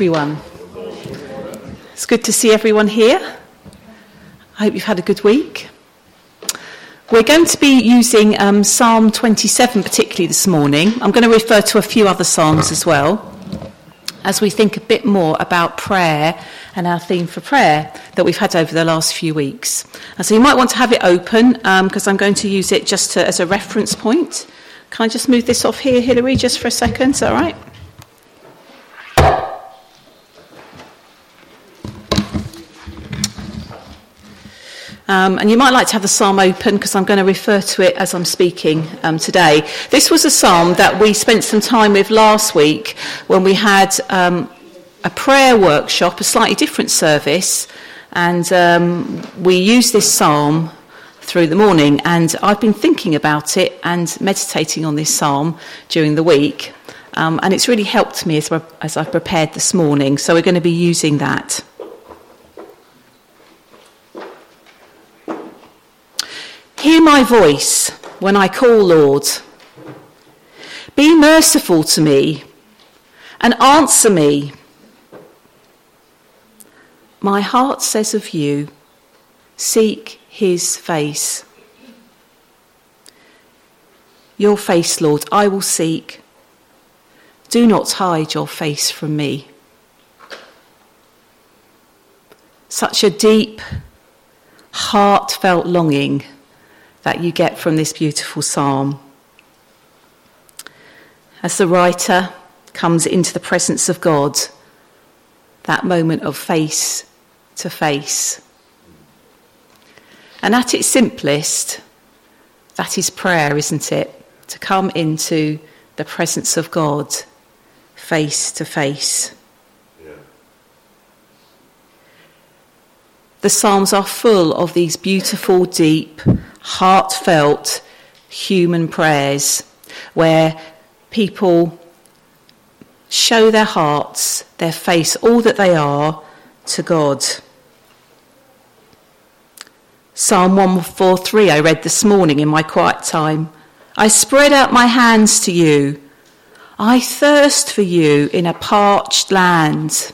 everyone. It's good to see everyone here. I hope you've had a good week. We're going to be using Psalm 27 particularly this morning. I'm going to refer to a few other psalms as well, as we think a bit more about prayer and our theme for prayer that we've had over the last few weeks. And so you might want to have it open because I'm going to use it just as a reference point. Can I just move this off here, Hilary, just for a second? Is that all right? And you might like to have the psalm open because I'm going to refer to it as I'm speaking today. This was a psalm that we spent some time with last week when we had a prayer workshop, a slightly different service, and we used this psalm through the morning. And I've been thinking about it and meditating on this psalm during the week, and it's really helped me as I prepared this morning. So we're going to be using that. Hear my voice when I call, Lord. Be merciful to me and answer me. My heart says of you, seek his face. Your face, Lord, I will seek. Do not hide your face from me. Such a deep, heartfelt longing that you get from this beautiful psalm. As the writer comes into the presence of God, that moment of face to face. And at its simplest, that is prayer, isn't it? To come into the presence of God face to face. The Psalms are full of these beautiful, deep, heartfelt human prayers where people show their hearts, their face, all that they are to God. Psalm 143 I read this morning in my quiet time. I spread out my hands to you. I thirst for you in a parched land.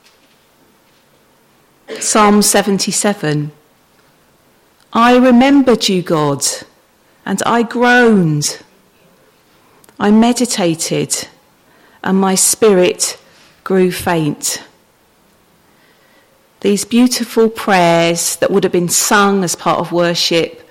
Psalm 77. I remembered you, God, and I groaned. I meditated, and my spirit grew faint. These beautiful prayers that would have been sung as part of worship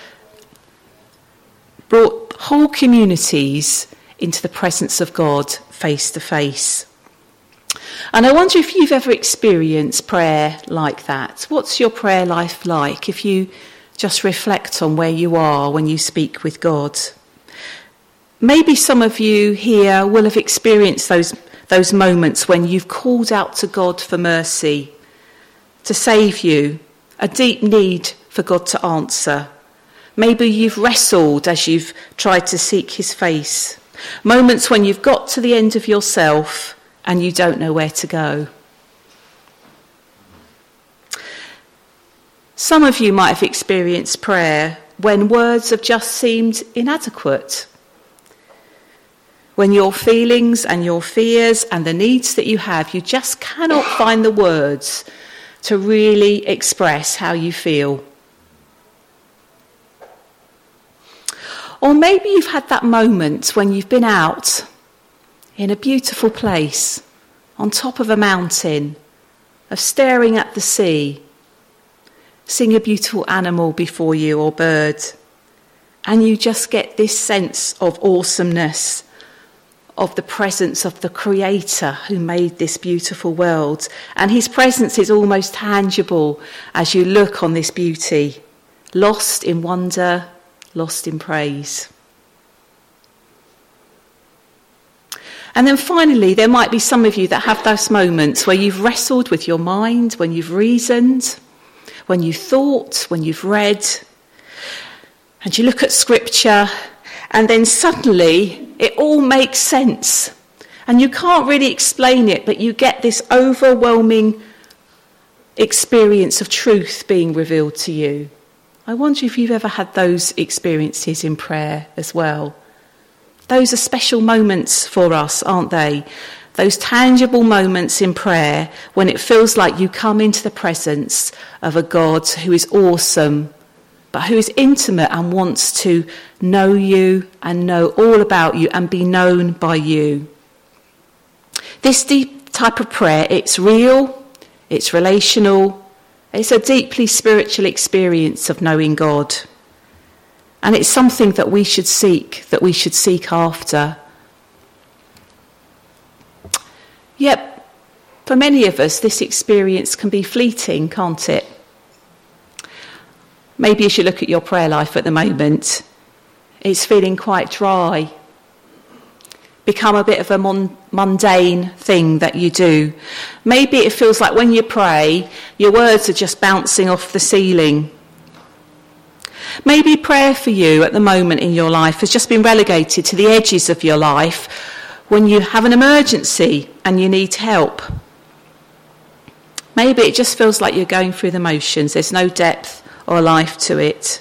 brought whole communities into the presence of God face to face. And I wonder if you've ever experienced prayer like that. What's your prayer life like if you just reflect on where you are when you speak with God? Maybe some of you here will have experienced those moments when you've called out to God for mercy, to save you, a deep need for God to answer. Maybe you've wrestled as you've tried to seek his face. Moments when you've got to the end of yourself and you don't know where to go. Some of you might have experienced prayer when words have just seemed inadequate. When your feelings and your fears and the needs that you have, you just cannot find the words to really express how you feel. Or maybe you've had that moment when you've been out in a beautiful place, on top of a mountain, of staring at the sea, seeing a beautiful animal before you or bird, and you just get this sense of awesomeness, of the presence of the Creator who made this beautiful world. And his presence is almost tangible as you look on this beauty, lost in wonder, lost in praise. And then finally, there might be some of you that have those moments where you've wrestled with your mind, when you've reasoned, when you've thought, when you've read, and you look at scripture, and then suddenly it all makes sense. And you can't really explain it, but you get this overwhelming experience of truth being revealed to you. I wonder if you've ever had those experiences in prayer as well. Those are special moments for us, aren't they? those tangible moments in prayer when it feels like you come into the presence of a God who is awesome, but who is intimate and wants to know you and know all about you and be known by you. This deep type of prayer, it's real, it's relational, it's a deeply spiritual experience of knowing God. And it's something that we should seek after. Yet, for many of us, this experience can be fleeting, can't it? Maybe as you look at your prayer life at the moment, it's feeling quite dry. Become a bit of a mundane thing that you do. Maybe it feels like when you pray, your words are just bouncing off the ceiling. Maybe prayer for you at the moment in your life has just been relegated to the edges of your life when you have an emergency and you need help. Maybe it just feels like you're going through the motions. There's no depth or life to it.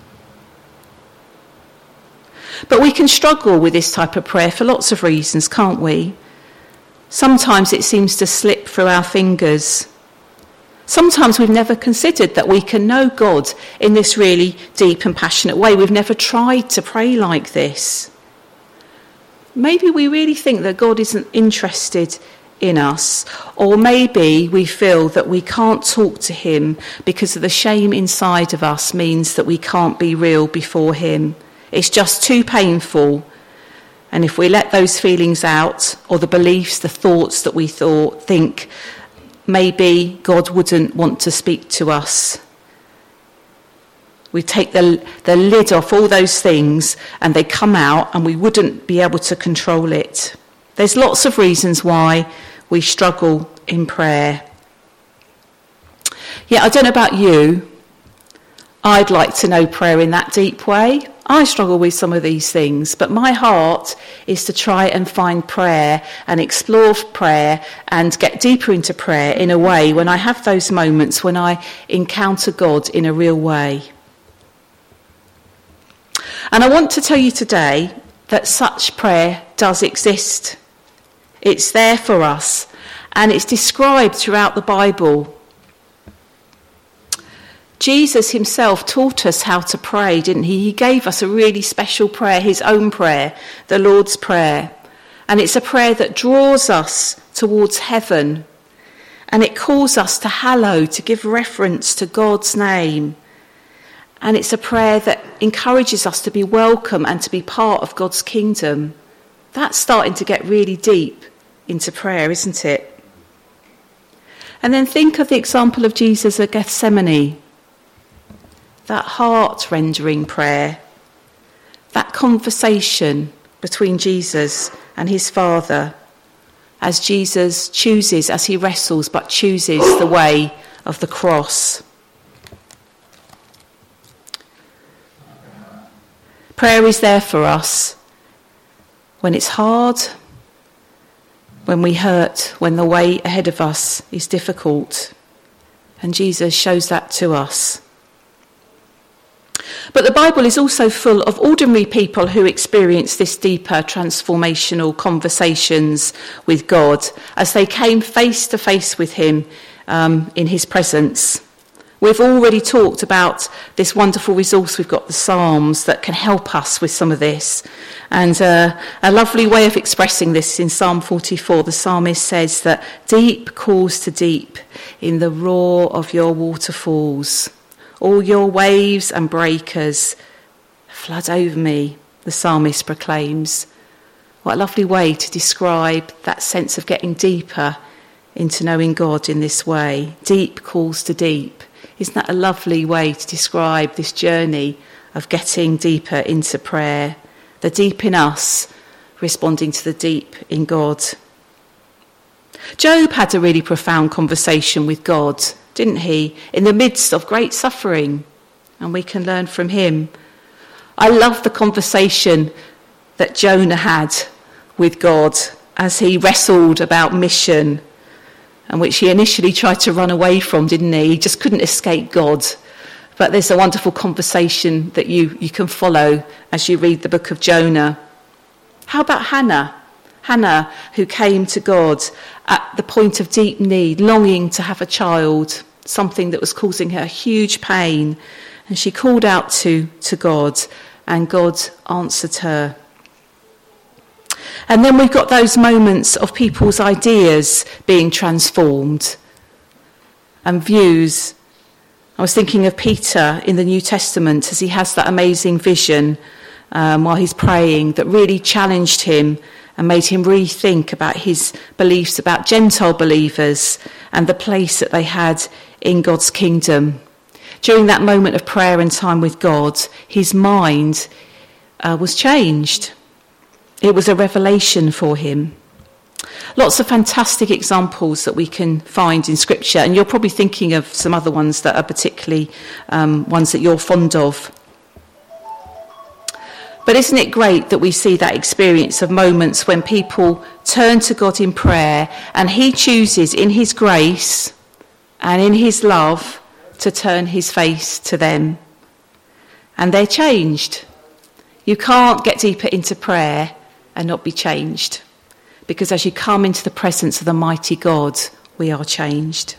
But we can struggle with this type of prayer for lots of reasons, can't we? Sometimes it seems to slip through our fingers. Sometimes we've never considered that we can know God in this really deep and passionate way. We've never tried to pray like this. Maybe we really think that God isn't interested in us, or maybe we feel that we can't talk to him because of the shame inside of us means that we can't be real before him. It's just too painful. And if we let those feelings out, or the beliefs, the thoughts that we think, maybe God wouldn't want to speak to us. We take the lid off all those things and they come out and we wouldn't be able to control it. There's lots of reasons why we struggle in prayer. Yeah, I don't know about you. I'd like to know prayer in that deep way. I struggle with some of these things, but my heart is to try and find prayer and explore prayer and get deeper into prayer in a way when I have those moments when I encounter God in a real way. And I want to tell you today that such prayer does exist. It's there for us, and it's described throughout the Bible. Jesus himself taught us how to pray, didn't he? He gave us a really special prayer, his own prayer, the Lord's Prayer. And it's a prayer that draws us towards heaven. And it calls us to hallow, to give reference to God's name. And it's a prayer that encourages us to be welcome and to be part of God's kingdom. That's starting to get really deep into prayer, isn't it? And then think of the example of Jesus at Gethsemane. That heart-rendering prayer, that conversation between Jesus and his Father, as Jesus chooses, as he wrestles, but chooses the way of the cross. Prayer is there for us when it's hard, when we hurt, when the way ahead of us is difficult. And Jesus shows that to us. But the Bible is also full of ordinary people who experience this deeper transformational conversations with God as they came face to face with him in his presence. We've already talked about this wonderful resource we've got, the Psalms, that can help us with some of this. And a lovely way of expressing this in Psalm 44, the psalmist says that deep calls to deep in the roar of your waterfalls. All your waves and breakers flood over me, the psalmist proclaims. What a lovely way to describe that sense of getting deeper into knowing God in this way. Deep calls to deep. Isn't that a lovely way to describe this journey of getting deeper into prayer? The deep in us responding to the deep in God. Job had a really profound conversation with God, didn't he? In the midst of great suffering, and we can learn from him. I love the conversation that Jonah had with God as he wrestled about mission, and which he initially tried to run away from, didn't he? He just couldn't escape God. But there's a wonderful conversation that you can follow as you read the book of Jonah. How about Hannah? Hannah, who came to God at the point of deep need, longing to have a child, something that was causing her huge pain. And she called out to God, and God answered her. And then we've got those moments of people's ideas being transformed and views. I was thinking of Peter in the New Testament as he has that amazing vision while he's praying that really challenged him and made him rethink about his beliefs about Gentile believers and the place that they had in God's kingdom. During that moment of prayer and time with God, his mind was changed. It was a revelation for him. Lots of fantastic examples that we can find in Scripture, and you're probably thinking of some other ones that are particularly ones that you're fond of. But isn't it great that we see that experience of moments when people turn to God in prayer and he chooses in his grace and in his love to turn his face to them. And they're changed. You can't get deeper into prayer and not be changed. Because as you come into the presence of the mighty God, we are changed.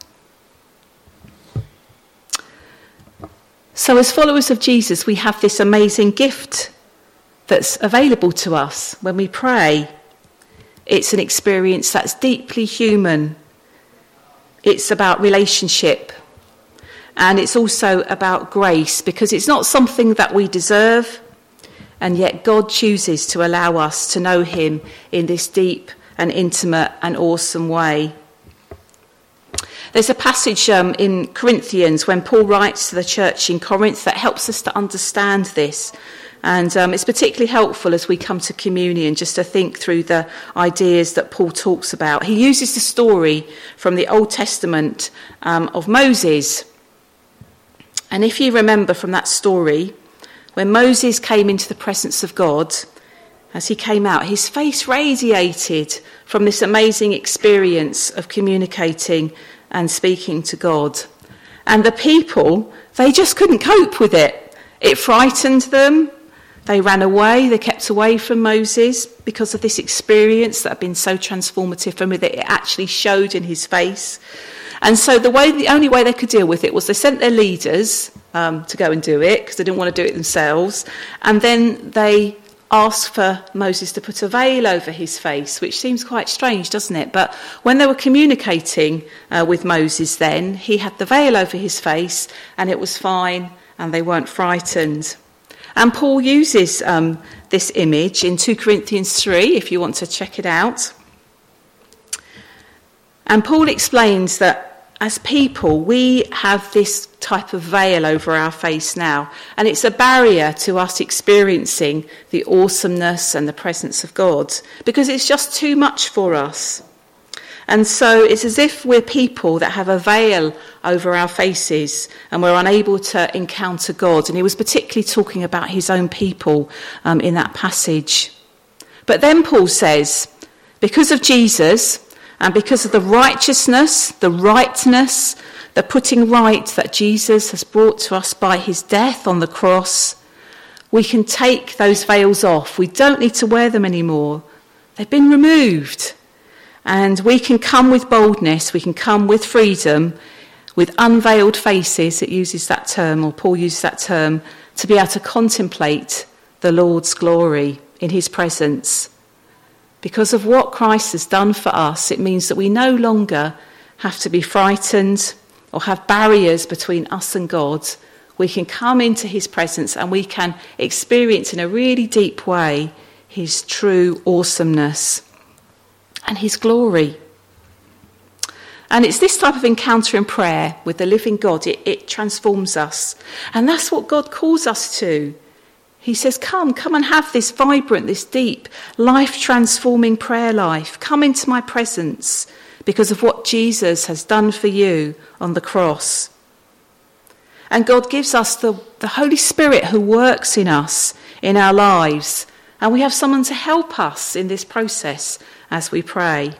So as followers of Jesus, we have this amazing gift that's available to us when we pray. It's an experience that's deeply human. It's about relationship. And it's also about grace, because it's not something that we deserve, and yet God chooses to allow us to know him in this deep and intimate and awesome way. There's a passage in Corinthians when Paul writes to the church in Corinth that helps us to understand this. And it's particularly helpful as we come to communion just to think through the ideas that Paul talks about. He uses the story from the Old Testament of Moses. And if you remember from that story, when Moses came into the presence of God, as he came out, his face radiated from this amazing experience of communicating and speaking to God. And the people, they just couldn't cope with it. It frightened them. They ran away. They kept away from Moses because of this experience that had been so transformative for them, that it actually showed in his face. And so the only way they could deal with it was they sent their leaders to go and do it because they didn't want to do it themselves. And then they asked for Moses to put a veil over his face, which seems quite strange, doesn't it? But when they were communicating with Moses then, he had the veil over his face and it was fine and they weren't frightened. And Paul uses this image in 2 Corinthians 3, if you want to check it out. And Paul explains that as people, we have this type of veil over our face now, and it's a barrier to us experiencing the awesomeness and the presence of God, because it's just too much for us. And so it's as if we're people that have a veil over our faces and we're unable to encounter God. And he was particularly talking about his own people in that passage. But then Paul says, because of Jesus, and because of the righteousness, the rightness, the putting right that Jesus has brought to us by his death on the cross, we can take those veils off. We don't need to wear them anymore. They've been removed. And we can come with boldness, we can come with freedom, with unveiled faces, it uses that term, or Paul uses that term, to be able to contemplate the Lord's glory in his presence. Because of what Christ has done for us, it means that we no longer have to be frightened or have barriers between us and God. We can come into his presence and we can experience in a really deep way his true awesomeness and his glory. And it's this type of encounter in prayer with the living God, it transforms us. And that's what God calls us to. He says, come and have this vibrant, this deep, life-transforming prayer life. Come into my presence because of what Jesus has done for you on the cross. And God gives us the Holy Spirit who works in us, in our lives. And we have someone to help us in this process as we pray.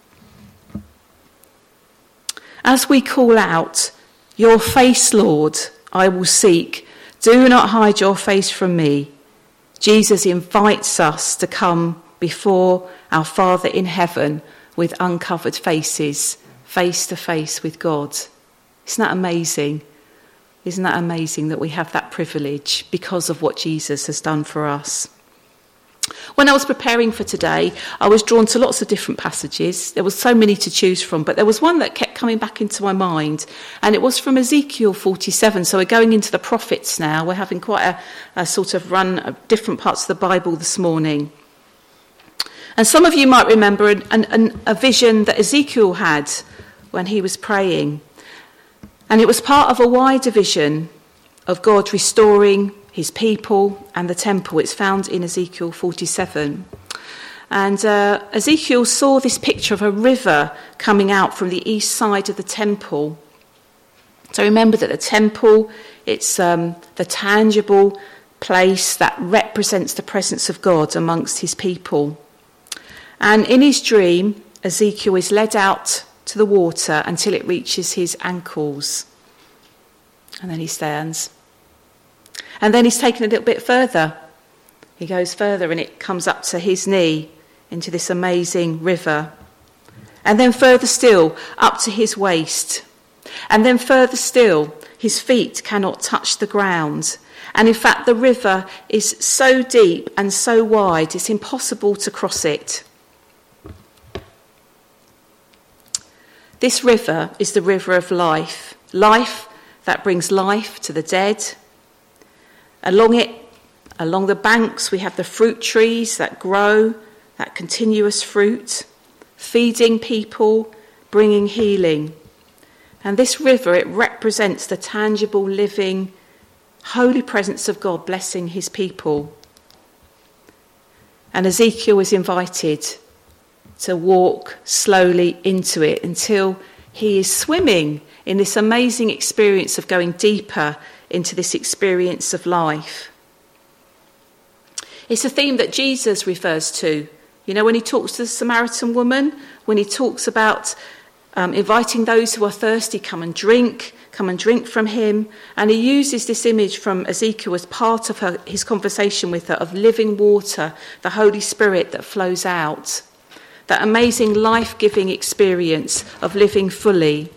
As we call out, your face, Lord, I will seek. Do not hide your face from me. Jesus invites us to come before our Father in heaven with uncovered faces, face to face with God. Isn't that amazing? Isn't that amazing that we have that privilege because of what Jesus has done for us? When I was preparing for today, I was drawn to lots of different passages. There was so many to choose from, but there was one that kept coming back into my mind, and it was from Ezekiel 47. So we're going into the prophets now. We're having quite a sort of run of different parts of the Bible this morning. And some of you might remember a vision that Ezekiel had when he was praying. And it was part of a wider vision of God restoring his people and the temple. It's found in Ezekiel 47. And Ezekiel saw this picture of a river coming out from the east side of the temple. So remember that the temple, it's the tangible place that represents the presence of God amongst his people. And in his dream, Ezekiel is led out to the water until it reaches his ankles. And then he stands. And then he's taken a little bit further. He goes further and it comes up to his knee into this amazing river. And then further still, up to his waist. And then further still, his feet cannot touch the ground. And in fact, the river is so deep and so wide, it's impossible to cross it. This river is the river of life. Life that brings life to the dead. Along it, along the banks, we have the fruit trees that grow, that continuous fruit, feeding people, bringing healing. And this river, it represents the tangible, living, holy presence of God blessing his people. And Ezekiel is invited to walk slowly into it until he is swimming in this amazing experience of going deeper into this experience of life. It's a theme that Jesus refers to. You know, when he talks to the Samaritan woman, when he talks about inviting those who are thirsty, come and drink from him. And he uses this image from Ezekiel as part of his conversation with her of living water, the Holy Spirit that flows out. That amazing life-giving experience of living fully.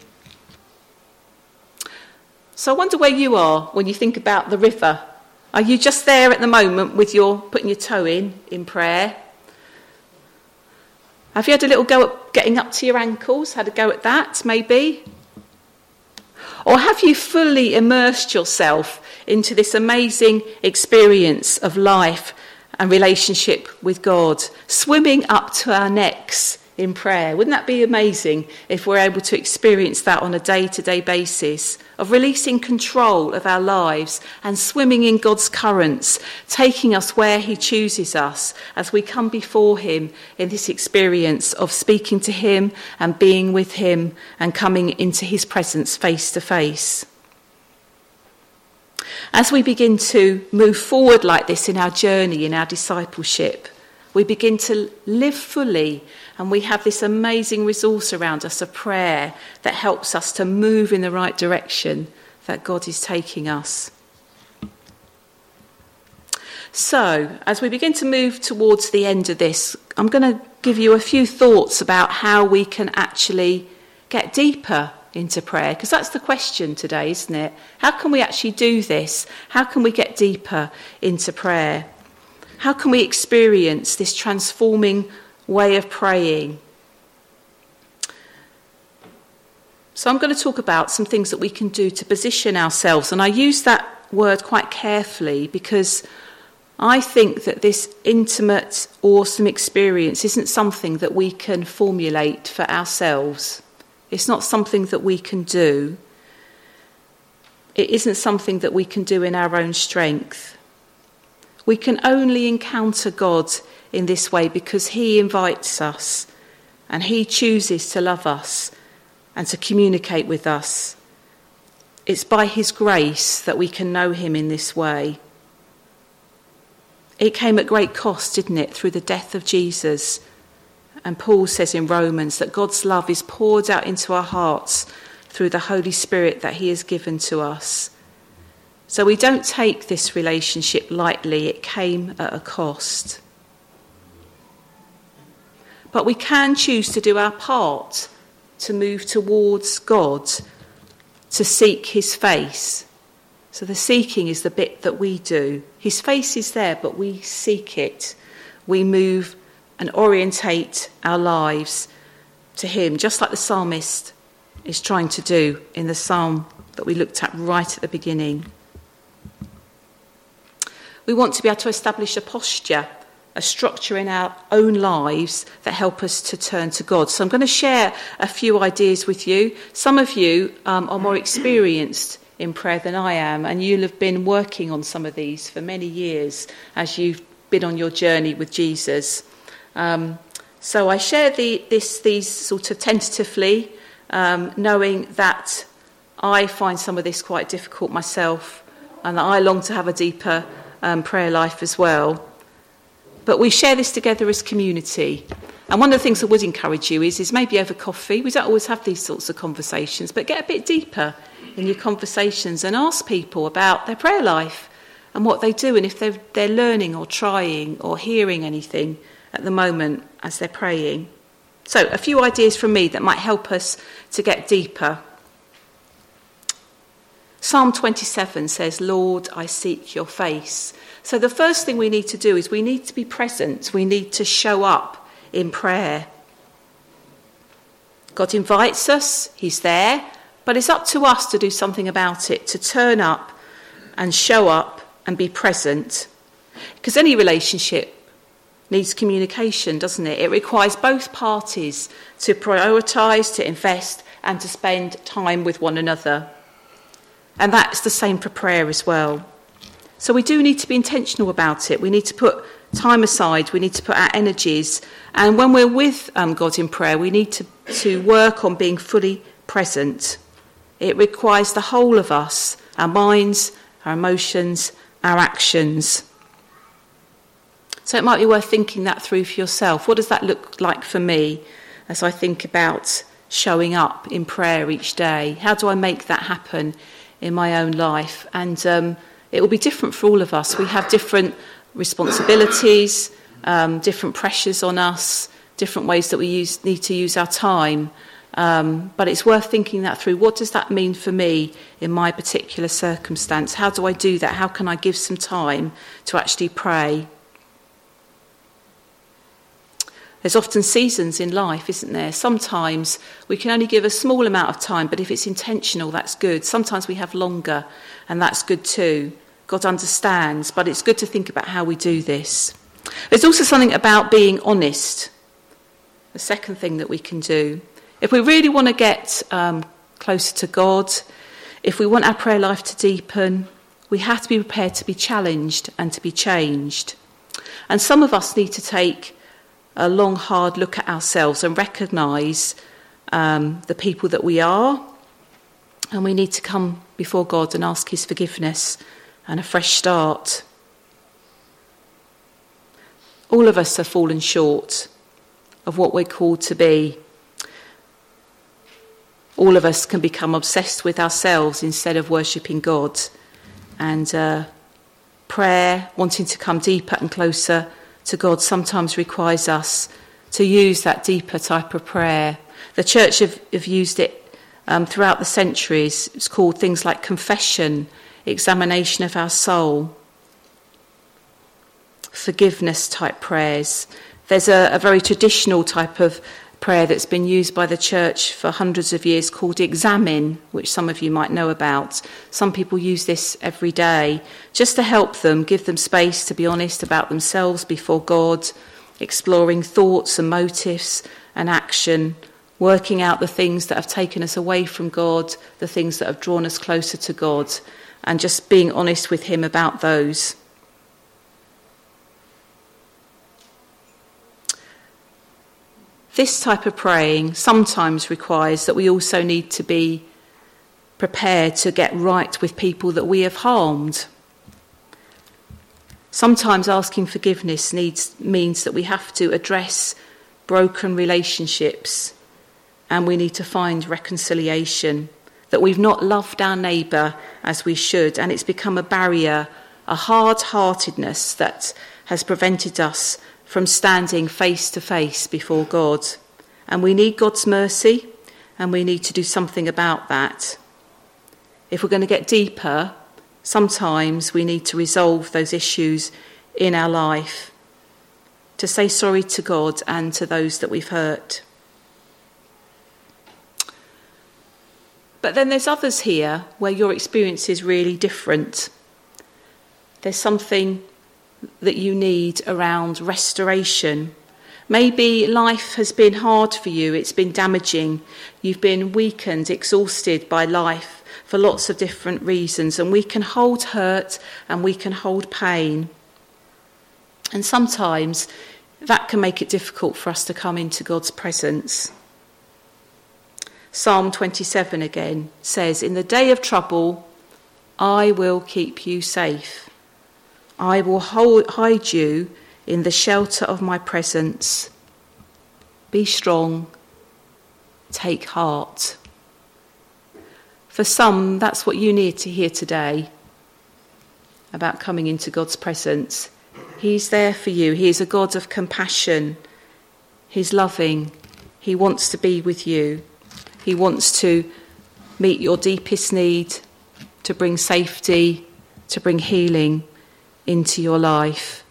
So I wonder where you are when you think about the river. Are you just there at the moment with putting your toe in prayer? Have you had a little go at getting up to your ankles? Had a go at that, maybe? Or have you fully immersed yourself into this amazing experience of life and relationship with God, swimming up to our necks in prayer? Wouldn't that be amazing if we're able to experience that on a day-to-day basis, of releasing control of our lives and swimming in God's currents, taking us where he chooses us as we come before him in this experience of speaking to him and being with him and coming into his presence face to face. As we begin to move forward like this in our journey, in our discipleship, we begin to live fully, and we have this amazing resource around us, a prayer that helps us to move in the right direction that God is taking us. So, as we begin to move towards the end of this, I'm going to give you a few thoughts about how we can actually get deeper into prayer, because that's the question today, isn't it? How can we actually do this? How can we get deeper into prayer? How can we experience this transforming way of praying? So I'm going to talk about some things that we can do to position ourselves, and I use that word quite carefully because I think that this intimate, awesome experience isn't something that we can formulate for ourselves. It's not something that we can do. It isn't something that we can do in our own strength. We can only encounter God in this way because he invites us and he chooses to love us and to communicate with us. It's by his grace that we can know him in this way. It came at great cost, didn't it, through the death of Jesus. And Paul says in Romans that God's love is poured out into our hearts through the Holy Spirit that he has given to us. So we don't take this relationship lightly. It came at a cost. but we can choose to do our part to move towards God, to seek his face. So the seeking is the bit that we do. His face is there, but we seek it. We move and orientate our lives to him, just like the psalmist is trying to do in the psalm that we looked at right at the beginning. We want to be able to establish a posture, a structure in our own lives that help us to turn to God. So I'm going to share a few ideas with you. Some of you are more experienced in prayer than I am, and you'll have been working on some of these for many years as you've been on your journey with Jesus. So I share these sort of tentatively, knowing that I find some of this quite difficult myself, and that I long to have a deeper prayer life as well. But we share this together as community. And one of the things I would encourage you is maybe over coffee. We don't always have these sorts of conversations, but get a bit deeper in your conversations and ask people about their prayer life and what they do, and if they're learning or trying or hearing anything at the moment as they're praying. So a few ideas from me that might help us to get deeper. Psalm 27 says, "Lord, I seek your face." So the first thing we need to do is we need to be present. We need to show up in prayer. God invites us, he's there, but it's up to us to do something about it, to turn up and show up and be present. Because any relationship needs communication, doesn't it? It requires both parties to prioritise, to invest, and to spend time with one another. And that's the same for prayer as well. So we do need to be intentional about it. We need to put time aside. We need to put our energies. And when we're with God in prayer, we need to work on being fully present. It requires the whole of us, our minds, our emotions, our actions. So it might be worth thinking that through for yourself. What does that look like for me as I think about showing up in prayer each day? How do I make that happen in my own life? And it will be different for all of us. We have different responsibilities, different pressures on us, different ways that we need to use our time. But it's worth thinking that through. What does that mean for me in my particular circumstance? How do I do that? How can I give some time to actually pray? There's often seasons in life, isn't there? Sometimes we can only give a small amount of time, but if it's intentional, that's good. Sometimes we have longer, and that's good too. God understands, but it's good to think about how we do this. There's also something about being honest, the second thing that we can do. If we really want to get closer to God, if we want our prayer life to deepen, we have to be prepared to be challenged and to be changed. And some of us need to take a long, hard look at ourselves and recognise the people that we are. And we need to come before God and ask his forgiveness and a fresh start. All of us have fallen short of what we're called to be. All of us can become obsessed with ourselves instead of worshipping God. And prayer, wanting to come deeper and closer to God, sometimes requires us to use that deeper type of prayer. The church have used it throughout the centuries. It's called things like confession, examination of our soul, forgiveness type prayers. There's a very traditional type of prayer that's been used by the church for hundreds of years called examine, which some of you might know about. Some people use this every day just to help them, give them space to be honest about themselves before God, exploring thoughts and motives and action, working out the things that have taken us away from God, the things that have drawn us closer to God, and just being honest with him about those. This type of praying sometimes requires that we also need to be prepared to get right with people that we have harmed. Sometimes asking forgiveness means that we have to address broken relationships and we need to find reconciliation, that we've not loved our neighbour as we should, and it's become a barrier, a hard-heartedness that has prevented us from standing face to face before God. And we need God's mercy, and we need to do something about that. If we're going to get deeper, sometimes we need to resolve those issues in our life, to say sorry to God and to those that we've hurt. But then there's others here where your experience is really different. There's something that you need around restoration. Maybe life has been hard for you, it's been damaging, you've been weakened, exhausted by life for lots of different reasons, and we can hold hurt and we can hold pain. And sometimes that can make it difficult for us to come into God's presence. Psalm 27 again says, "In the day of trouble, I will keep you safe. I will hide you in the shelter of my presence. Be strong, take heart." For some, that's what you need to hear today about coming into God's presence. He's there for you. He is a God of compassion. He's loving. He wants to be with you. He wants to meet your deepest need, to bring safety, to bring healing into your life.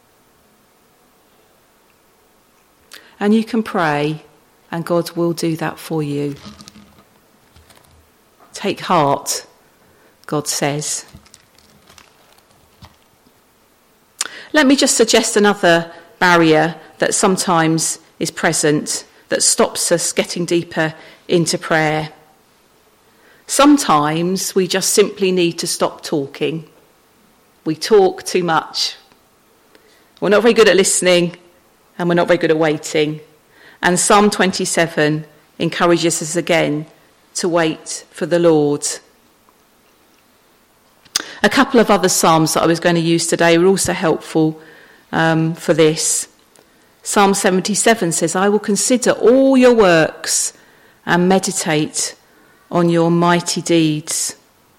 And you can pray, and God will do that for you. Take heart, God says. Let me just suggest another barrier that sometimes is present that stops us getting deeper into prayer. Sometimes we just simply need to stop talking. We talk too much. We're not very good at listening, and we're not very good at waiting. And Psalm 27 encourages us again to wait for the Lord. A couple of other psalms that I was going to use today were also helpful for this. Psalm 77 says, "I will consider all your works and meditate on your mighty deeds."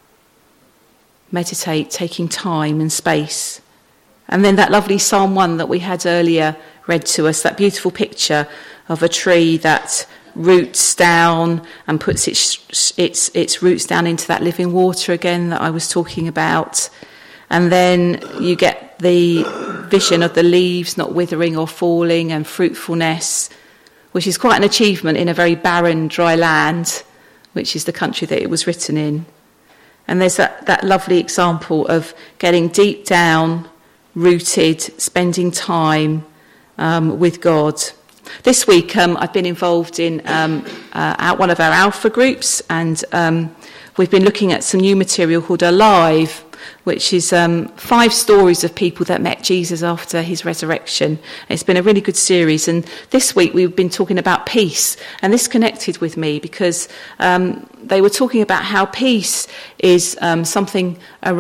Meditate, taking time and space. And then that lovely Psalm 1 that we had earlier read to us, that beautiful picture of a tree that roots down and puts its roots down into that living water again that I was talking about. And then you get the vision of the leaves not withering or falling, and fruitfulness, which is quite an achievement in a very barren, dry land, which is the country that it was written in. And there's that lovely example of getting deep down, rooted, spending time with God. This week I've been involved in one of our Alpha groups, and we've been looking at some new material called Alive, which is 5 stories of people that met Jesus after his resurrection. It's been a really good series, and this week we've been talking about peace, and this connected with me because they were talking about how peace is something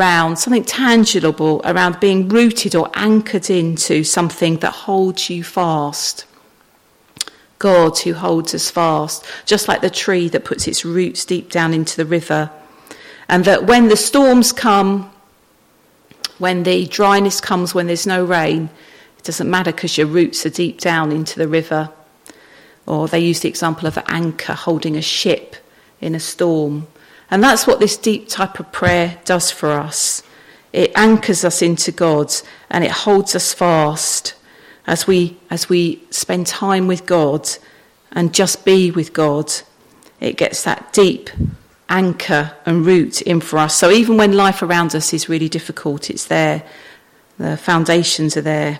tangible, around being rooted or anchored into something that holds you fast. God who holds us fast, just like the tree that puts its roots deep down into the river. And that when the storms come, when the dryness comes, when there's no rain, it doesn't matter because your roots are deep down into the river. Or they use the example of an anchor holding a ship in a storm. And that's what this deep type of prayer does for us. It anchors us into God, and it holds us fast as we spend time with God and just be with God. It gets that deep anchor and root in for us. So even when life around us is really difficult, it's there. The foundations are there.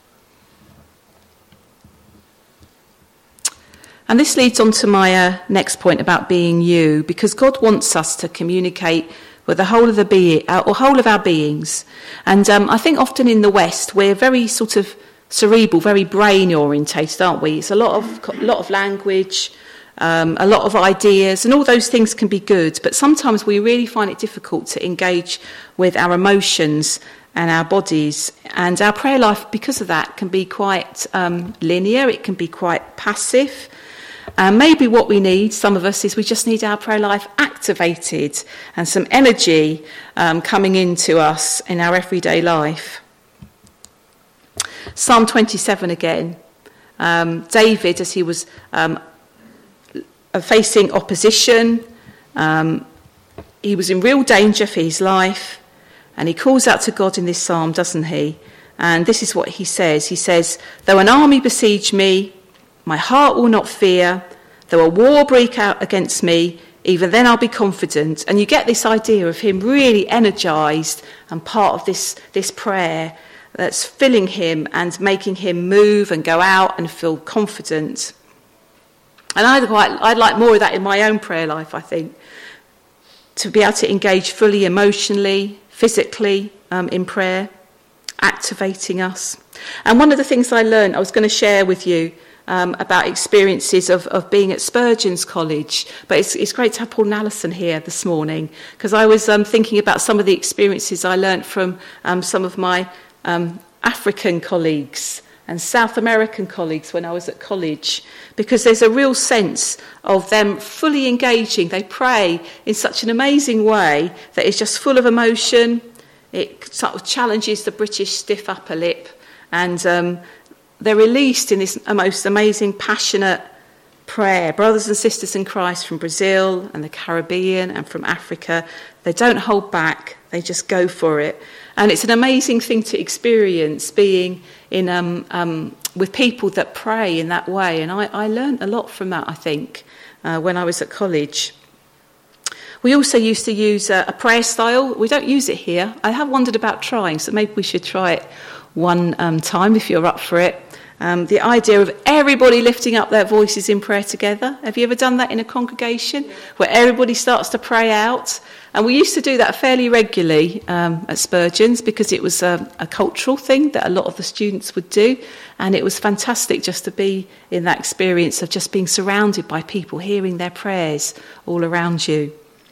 And this leads on to my next point about being you, because God wants us to communicate with the whole of whole of our beings. And I think often in the West we're very sort of cerebral, very brain orientated, aren't we? It's a lot of language, a lot of ideas, and all those things can be good, but sometimes we really find it difficult to engage with our emotions and our bodies. And our prayer life, because of that, can be quite linear. It can be quite passive. And maybe what we need, some of us, is we just need our prayer life activated and some energy coming into us in our everyday life. Psalm 27 again. David, as he was facing opposition, he was in real danger for his life, and he calls out to God in this psalm, doesn't he? And this is what he says. He says, though an army besiege me, my heart will not fear. Though a war break out against me, even then I'll be confident. And you get this idea of him really organised and part of this prayer that's filling him and making him move and go out and feel confident. And I'd like more of that in my own prayer life, I think, to be able to engage fully emotionally, physically in prayer, activating us. And one of the things I learned, I was going to share with you about experiences of being at Spurgeon's College, but it's great to have Paul Nallison here this morning, because I was thinking about some of the experiences I learnt from some of my African colleagues and South American colleagues when I was at college, because there's a real sense of them fully engaging. They pray in such an amazing way that it's just full of emotion. It sort of challenges the British stiff upper lip, and they're released in this most amazing, passionate prayer. Brothers and sisters in Christ from Brazil and the Caribbean and from Africa, they don't hold back, they just go for it. And it's an amazing thing to experience being in with people that pray in that way. And I learned a lot from that, I think, when I was at college. We also used to use a prayer style. We don't use it here. I have wondered about trying, so maybe we should try it one time if you're up for it. The idea of everybody lifting up their voices in prayer together. Have you ever done that in a congregation where everybody starts to pray out? And we used to do that fairly regularly at Spurgeon's, because it was a cultural thing that a lot of the students would do. And it was fantastic just to be in that experience of just being surrounded by people, hearing their prayers all around you.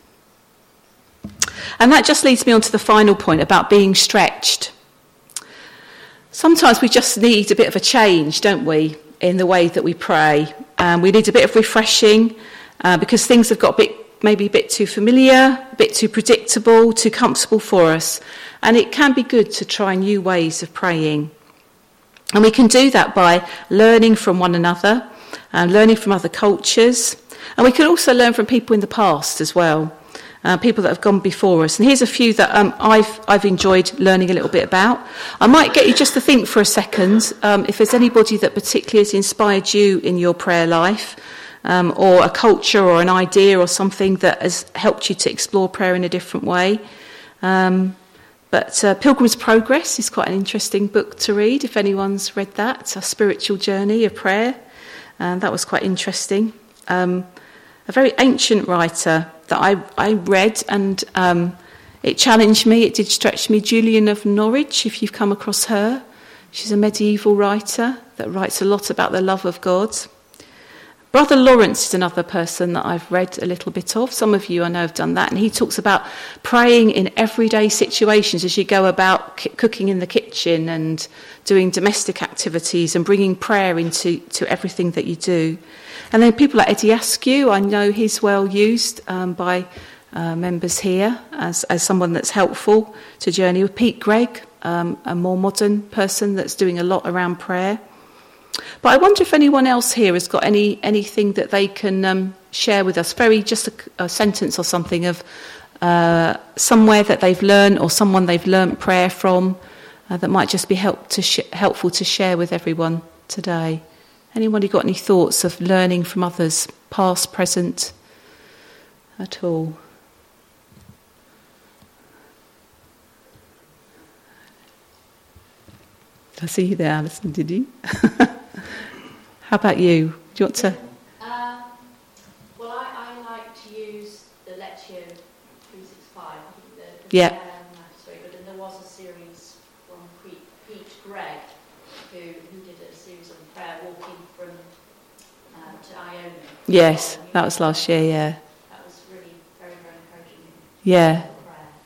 And that just leads me on to the final point about being stretched. Sometimes we just need a bit of a change, don't we, in the way that we pray. We need a bit of refreshing because things have got maybe a bit too familiar, a bit too predictable, too comfortable for us. And it can be good to try new ways of praying. And we can do that by learning from one another, learning from other cultures. And we can also learn from people in the past as well. People that have gone before us. And here's a few that I've enjoyed learning a little bit about. I might get you just to think for a second if there's anybody that particularly has inspired you in your prayer life, or a culture or an idea or something that has helped you to explore prayer in a different way. But Pilgrim's Progress is quite an interesting book to read, if anyone's read that. It's a spiritual journey of prayer. That was quite interesting. A very ancient writer that I read, and it challenged me, it did stretch me, Julian of Norwich, if you've come across her. She's a medieval writer that writes a lot about the love of God. Brother Lawrence is another person that I've read a little bit of. Some of you I know have done that, and he talks about praying in everyday situations as you go about cooking in the kitchen and doing domestic activities and bringing prayer into everything that you do. And then people like Eddie Askew, I know he's well used by members here as someone that's helpful to journey with. Pete Gregg, a more modern person that's doing a lot around prayer. But I wonder if anyone else here has got anything that they can share with us. Just a sentence or something of somewhere that they've learned or someone they've learnt prayer from that might just be helpful to share with everyone today. Anybody got any thoughts of learning from others, past, present, at all? I see you there, Alison, did you? How about you? Do you want to? Well, I like to use the Lectio 365. Yeah. But then there was a series from Pete Gregg who did a series on prayer walking from to Iona. Yes, that was last year, yeah. That was really very, very encouraging. Yeah. Prayer.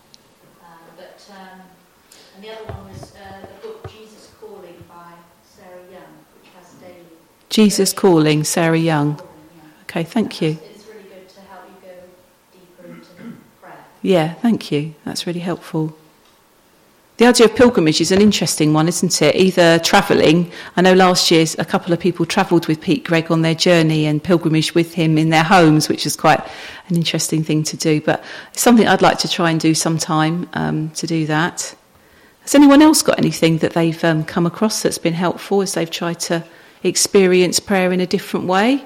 And the other one was the book Jesus Calling by Sarah Young, which has daily... Jesus Calling, Sarah Young. Okay, thank you. It's really good to help you go deeper into prayer. Yeah, thank you. That's really helpful. The idea of pilgrimage is an interesting one, isn't it? Either travelling. I know last year a couple of people travelled with Pete Greig on their journey and pilgrimaged with him in their homes, which is quite an interesting thing to do. But it's something I'd like to try and do sometime, to do that. Has anyone else got anything that they've come across that's been helpful as they've tried to experience prayer in a different way?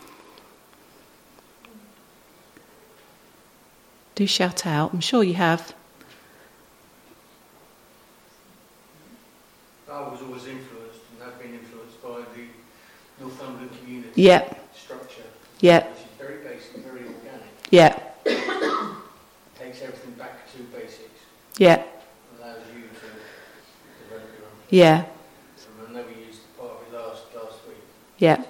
Do shout out. I'm sure you have. I was always influenced and have been influenced by the Northumberland community structure. Yeah. Which is very basic, very organic. Yeah. Takes everything back to basics. Yeah. Allows you to develop your own. Yeah. And I know we used part of it last week. Yeah.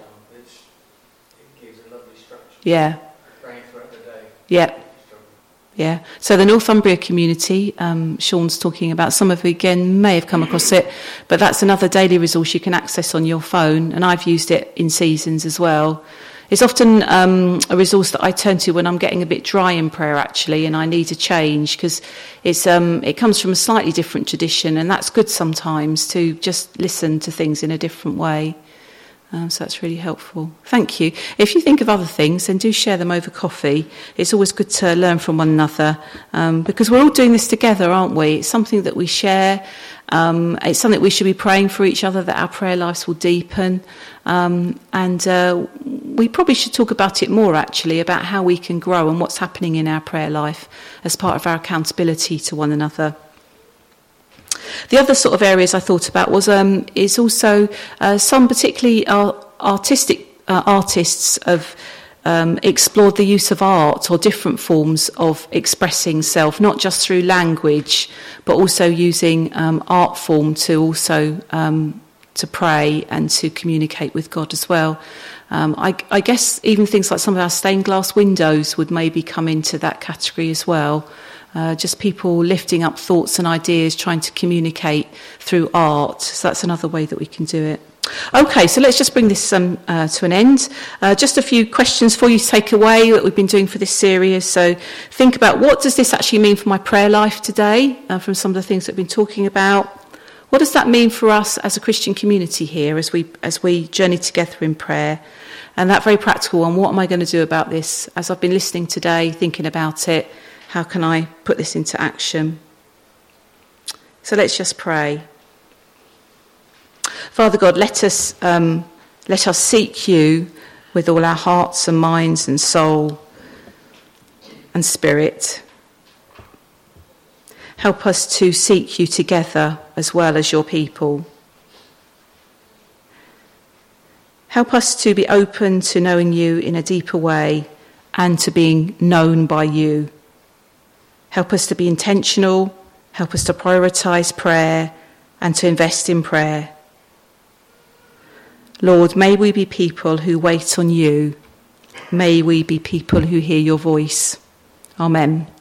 It gives a lovely structure. Yeah. Praying throughout the day. Yeah. Yeah, so the Northumbria community, Sean's talking about, some of you again may have come across it, but that's another daily resource you can access on your phone, and I've used it in seasons as well. It's often a resource that I turn to when I'm getting a bit dry in prayer, actually, and I need a change, because it comes from a slightly different tradition, and that's good sometimes to just listen to things in a different way. So that's really helpful. Thank you. If you think of other things, then do share them over coffee. It's always good to learn from one another, because we're all doing this together, aren't we? It's something that we share. It's something we should be praying for each other, that our prayer lives will deepen. And we probably should talk about it more, actually, about how we can grow and what's happening in our prayer life as part of our accountability to one another. The other sort of areas I thought about is also some particularly artistic artists have explored the use of art or different forms of expressing self, not just through language, but also using art form to also to pray and to communicate with God as well. I guess even things like some of our stained glass windows would maybe come into that category as well. Just people lifting up thoughts and ideas, trying to communicate through art. So that's another way that we can do it. Okay, so let's just bring this to an end. Just a few questions for you to take away that we've been doing for this series. So think about, what does this actually mean for my prayer life today, from some of the things that we've been talking about? What does that mean for us as a Christian community here as we journey together in prayer? And that very practical one, what am I going to do about this? As I've been listening today, thinking about it, how can I put this into action? So let's just pray. Father God, let us seek you with all our hearts and minds and soul and spirit. Help us to seek you together as well as your people. Help us to be open to knowing you in a deeper way and to being known by you. Help us to be intentional, help us to prioritise prayer and to invest in prayer. Lord, may we be people who wait on you. May we be people who hear your voice. Amen.